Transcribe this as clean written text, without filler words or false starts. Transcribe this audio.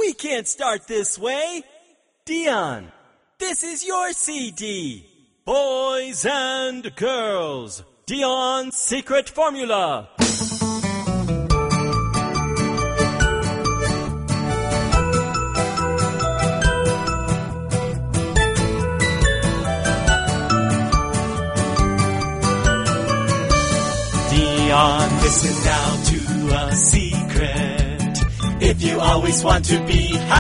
We can't start this way. Dion, this is your CD. Boys and girls, Dion's secret formula. Dion, listen now to a secret. If you always want to be